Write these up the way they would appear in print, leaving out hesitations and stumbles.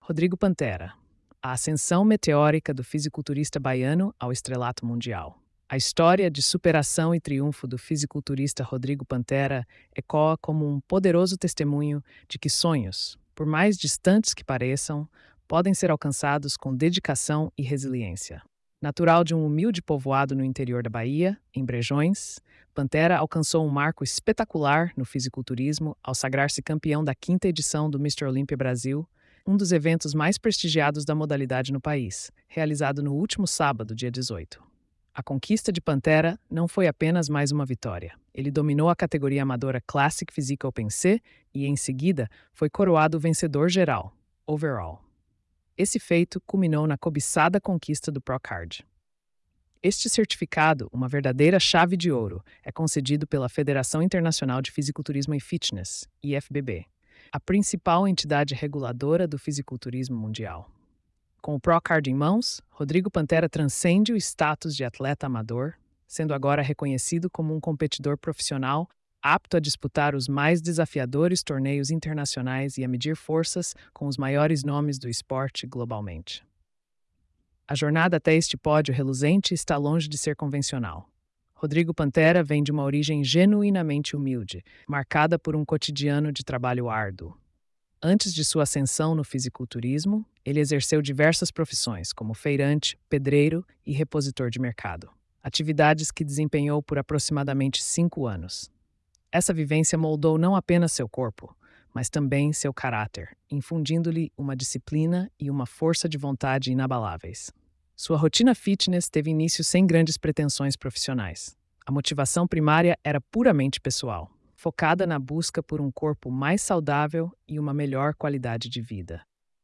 Rodrigo Pantera. A ascensão meteórica do fisiculturista baiano ao estrelato mundial. A história de superação e triunfo do fisiculturista Rodrigo Pantera ecoa como um poderoso testemunho de que sonhos, por mais distantes que pareçam, podem ser alcançados com dedicação e resiliência. Natural de um humilde povoado no interior da Bahia, em Brejões, Pantera alcançou um marco espetacular no fisiculturismo ao sagrar-se campeão da 5ª edição do Mr. Olympia Brasil, um dos eventos mais prestigiados da modalidade no país, realizado no último sábado, dia 18. A conquista de Pantera não foi apenas mais uma vitória. Ele dominou a categoria amadora Classic Physique Open C e, em seguida, foi coroado vencedor geral, overall. Esse feito culminou na cobiçada conquista do Procard. Este certificado, uma verdadeira chave de ouro, é concedido pela Federação Internacional de Fisiculturismo e Fitness, IFBB, a principal entidade reguladora do fisiculturismo mundial. Com o Procard em mãos, Rodrigo Pantera transcende o status de atleta amador, sendo agora reconhecido como um competidor profissional apto a disputar os mais desafiadores torneios internacionais e a medir forças com os maiores nomes do esporte globalmente. A jornada até este pódio reluzente está longe de ser convencional. Rodrigo Pantera vem de uma origem genuinamente humilde, marcada por um cotidiano de trabalho árduo. Antes de sua ascensão no fisiculturismo, ele exerceu diversas profissões, como feirante, pedreiro e repositor de mercado. Atividades que desempenhou por aproximadamente 5 anos. Essa vivência moldou não apenas seu corpo, mas também seu caráter, infundindo-lhe uma disciplina e uma força de vontade inabaláveis. Sua rotina fitness teve início sem grandes pretensões profissionais. A motivação primária era puramente pessoal, focada na busca por um corpo mais saudável e uma melhor qualidade de vida.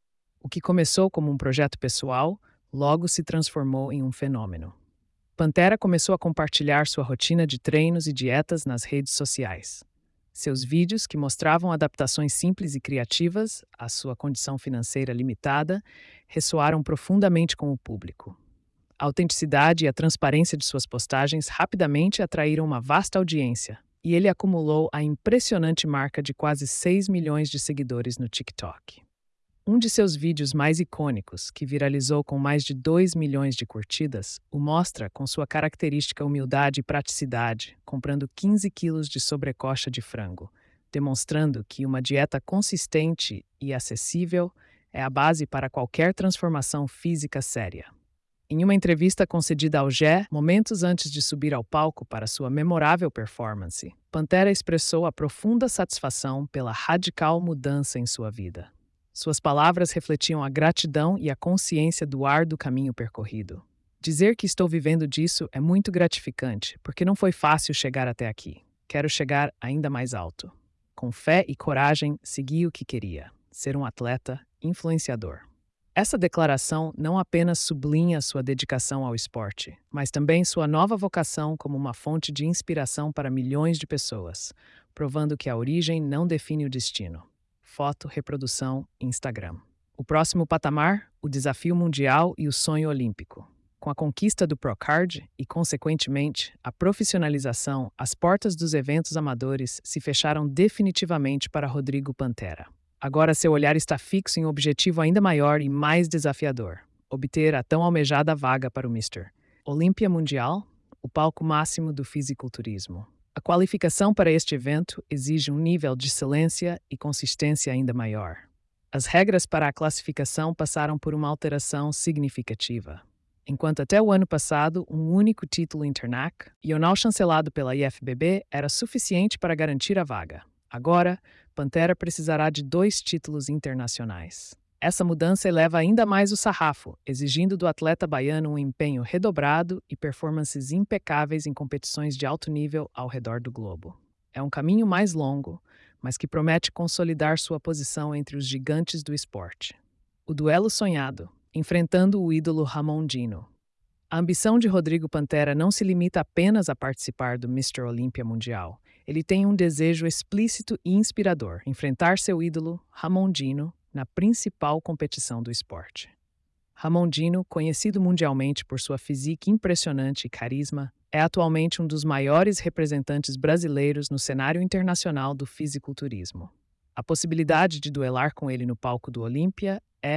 O que começou como um projeto pessoal, logo se transformou em um fenômeno. Pantera começou a compartilhar sua rotina de treinos e dietas nas redes sociais. Seus vídeos, que mostravam adaptações simples e criativas à sua condição financeira limitada, ressoaram profundamente com o público. A autenticidade e a transparência de suas postagens rapidamente atraíram uma vasta audiência, e ele acumulou a impressionante marca de quase 6 milhões de seguidores no TikTok. Um de seus vídeos mais icônicos, que viralizou com mais de 2 milhões de curtidas, o mostra com sua característica humildade e praticidade, comprando 15 quilos de sobrecoxa de frango, demonstrando que uma dieta consistente e acessível é a base para qualquer transformação física séria. Em uma entrevista concedida ao GE, momentos antes de subir ao palco para sua memorável performance, Pantera expressou a profunda satisfação pela radical mudança em sua vida. Suas palavras refletiam a gratidão e a consciência do árduo caminho percorrido. Dizer que estou vivendo disso é muito gratificante, porque não foi fácil chegar até aqui. Quero chegar ainda mais alto. Com fé e coragem, segui o que queria: ser um atleta influenciador. Essa declaração não apenas sublinha sua dedicação ao esporte, mas também sua nova vocação como uma fonte de inspiração para milhões de pessoas, provando que a origem não define o destino. Foto, reprodução, Instagram. O próximo patamar, o desafio mundial e o sonho olímpico. Com a conquista do Procard e, consequentemente, a profissionalização, as portas dos eventos amadores se fecharam definitivamente para Rodrigo Pantera. Agora seu olhar está fixo em um objetivo ainda maior e mais desafiador: obter a tão almejada vaga para o Mr. Olympia Mundial, o palco máximo do fisiculturismo. A qualificação para este evento exige um nível de excelência e consistência ainda maior. As regras para a classificação passaram por uma alteração significativa. Enquanto até o ano passado um único título Internac, ional chancelado pela IFBB, era suficiente para garantir a vaga. Agora, Pantera precisará de 2 títulos internacionais. Essa mudança eleva ainda mais o sarrafo, exigindo do atleta baiano um empenho redobrado e performances impecáveis em competições de alto nível ao redor do globo. É um caminho mais longo, mas que promete consolidar sua posição entre os gigantes do esporte. O duelo sonhado, enfrentando o ídolo Ramon Dino. A ambição de Rodrigo Pantera não se limita apenas a participar do Mr. Olympia Mundial. Ele tem um desejo explícito e inspirador: enfrentar seu ídolo, Ramon Dino, na principal competição do esporte. Ramon Dino, conhecido mundialmente por sua physique impressionante e carisma, é atualmente um dos maiores representantes brasileiros no cenário internacional do fisiculturismo. A possibilidade de duelar com ele no palco do Olympia é,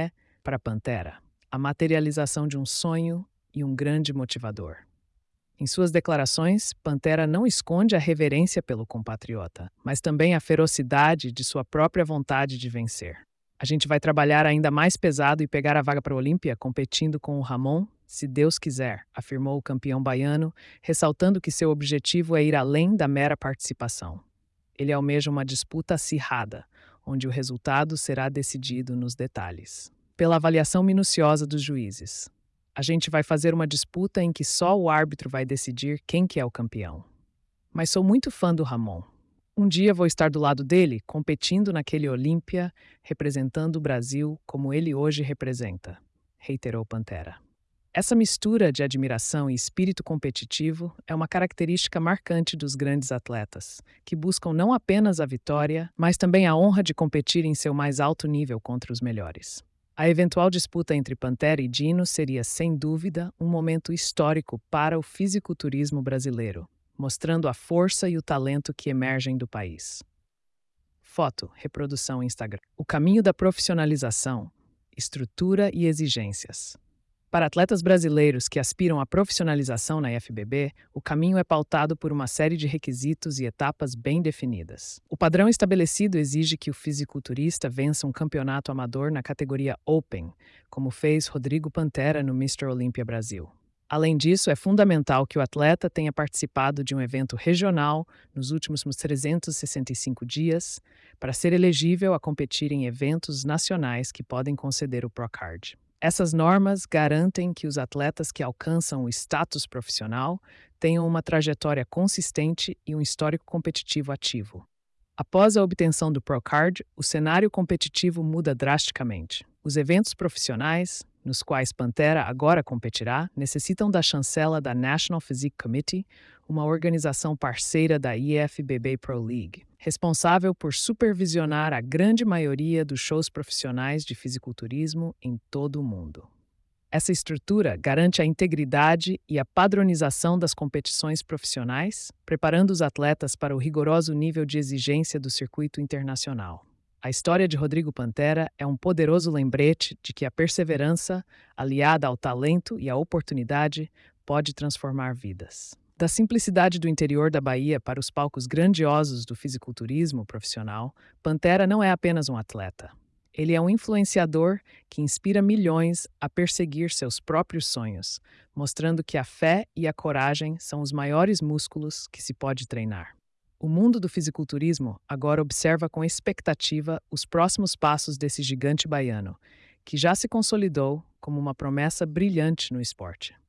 Para Pantera, a materialização de um sonho e um grande motivador. Em suas declarações, Pantera não esconde a reverência pelo compatriota, mas também a ferocidade de sua própria vontade de vencer. A gente vai trabalhar ainda mais pesado e pegar a vaga para a Olímpia competindo com o Ramon, se Deus quiser, afirmou o campeão baiano, ressaltando que seu objetivo é ir além da mera participação. Ele almeja uma disputa acirrada, onde o resultado será decidido nos detalhes. Pela avaliação minuciosa dos juízes. A gente vai fazer uma disputa em que só o árbitro vai decidir quem que é o campeão. Mas sou muito fã do Ramon. Um dia vou estar do lado dele, competindo naquele Olímpia, representando o Brasil como ele hoje representa, reiterou Pantera. Essa mistura de admiração e espírito competitivo é uma característica marcante dos grandes atletas, que buscam não apenas a vitória, mas também a honra de competir em seu mais alto nível contra os melhores. A eventual disputa entre Pantera e Dino seria, sem dúvida, um momento histórico para o fisiculturismo brasileiro, mostrando a força e o talento que emergem do país. Foto, reprodução Instagram. O caminho da profissionalização, estrutura e exigências. Para atletas brasileiros que aspiram à profissionalização na IFBB, o caminho é pautado por uma série de requisitos e etapas bem definidas. O padrão estabelecido exige que o fisiculturista vença um campeonato amador na categoria Open, como fez Rodrigo Pantera no Mr. Olímpia Brasil. Além disso, é fundamental que o atleta tenha participado de um evento regional nos últimos 365 dias para ser elegível a competir em eventos nacionais que podem conceder o Procard. Essas normas garantem que os atletas que alcançam o status profissional tenham uma trajetória consistente e um histórico competitivo ativo. Após a obtenção do Procard, o cenário competitivo muda drasticamente. Os eventos profissionais, nos quais Pantera agora competirá, necessitam da chancela da National Physique Committee, uma organização parceira da IFBB Pro League, responsável por supervisionar a grande maioria dos shows profissionais de fisiculturismo em todo o mundo. Essa estrutura garante a integridade e a padronização das competições profissionais, preparando os atletas para o rigoroso nível de exigência do circuito internacional. A história de Rodrigo Pantera é um poderoso lembrete de que a perseverança, aliada ao talento e à oportunidade, pode transformar vidas. Da simplicidade do interior da Bahia para os palcos grandiosos do fisiculturismo profissional, Pantera não é apenas um atleta. Ele é um influenciador que inspira milhões a perseguir seus próprios sonhos, mostrando que a fé e a coragem são os maiores músculos que se pode treinar. O mundo do fisiculturismo agora observa com expectativa os próximos passos desse gigante baiano, que já se consolidou como uma promessa brilhante no esporte.